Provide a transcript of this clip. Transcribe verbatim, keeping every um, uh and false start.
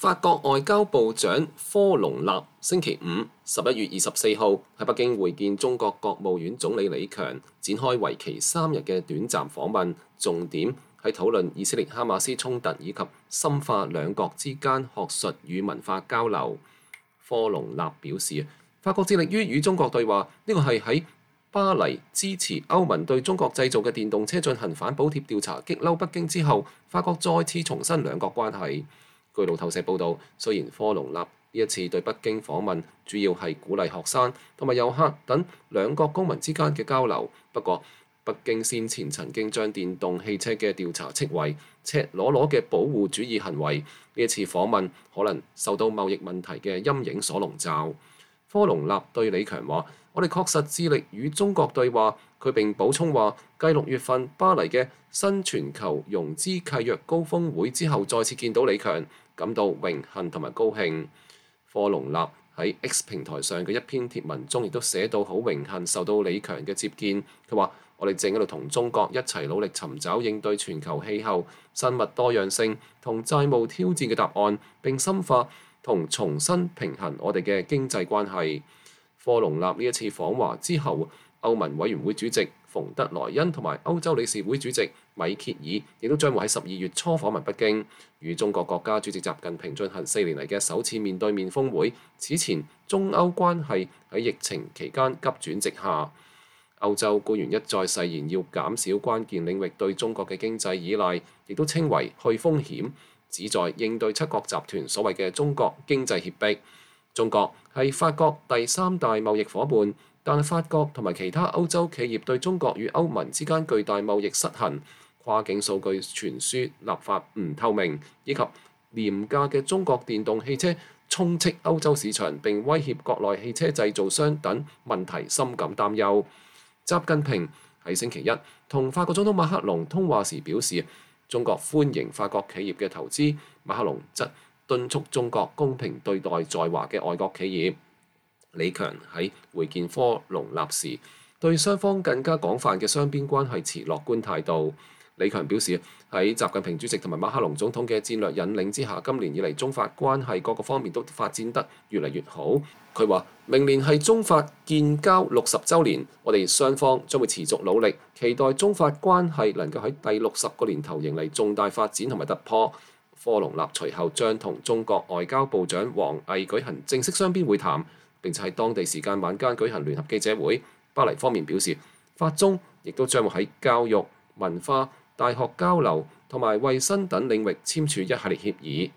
法國外交部長科隆納星期五十一月二十四號喺北京會見中國國務院總理李強，展開為期三日嘅短暫訪問，重點係討論以色列哈馬斯衝突以及深化兩國之間學術與文化交流。科隆納表示，法國致力於與中國對話，呢個係喺巴黎支持歐盟對中國製造嘅電動車進行反補貼調查，激嬲北京之後，法國再次重申兩國關係。據路透社報導，雖然科隆納呢一次對北京訪問主要係鼓勵學生同埋遊客等兩國公民之間嘅交流，不過北京先前曾經將電動汽車嘅調查斥為赤裸裸嘅保護主義行為，呢一次訪問可能受到貿易問題嘅陰影所籠罩。科隆納對李強話：我哋確實致力與中國對話。佢並補充話，繼六月份巴黎嘅新全球融資契約高峰會之後，再次見到李強，感到榮幸同埋高興。科隆納喺 X 平台上嘅一篇貼文中，亦都寫到好榮幸受到李強嘅接見。佢話：我哋正喺度同中國一齊努力尋找應對全球氣候、生物多樣性同債務挑戰嘅答案，並深化同重新平衡我哋嘅經濟關係。科隆納呢一次訪華之後，歐盟委員會主席馮德萊恩同埋歐洲理事會主席米歇爾亦都將會喺十二月初訪問北京，與中國國家主席習近平進行四年嚟嘅首次面對面峰會。此前，中歐關係喺疫情期間急轉直下，歐洲官員一再誓言要減少關鍵領域對中國嘅經濟依賴，亦都稱為去風險，旨在應對七國集團所謂嘅中國經濟脅迫。中國係法國第三大貿易夥伴，但係法國同埋其他歐洲企業對中國與歐盟之間巨大貿易失衡、跨境數據傳輸立法唔透明，以及廉價嘅中國電動汽車充斥歐洲市場並威脅國內汽車製造商等問題深感擔憂。習近平喺星期一同法國總統馬克龍通話時表示，中國歡迎法國企業嘅投資。馬克龍則敦促中國公平對待在華嘅外國企業。李強喺會見科隆納時，對雙方更加廣泛嘅雙邊關係持樂觀態度。李強表示，喺習近平主席同埋馬克龍總統嘅戰略引領之下，今年以嚟中法關係各個方面都發展得越嚟越好。佢話：明年係中法建交六十週年，我哋雙方將會持續努力，期待中法關係能夠喺第六十個年頭迎嚟重大發展同埋突破。科隆納隨後將同中國外交部長王毅舉行正式雙邊會談，並且喺當地時間晚間舉行聯合記者會。巴黎方面表示，法中亦都將會喺教育、文化、大學交流同埋衛生等領域簽署一系列協議。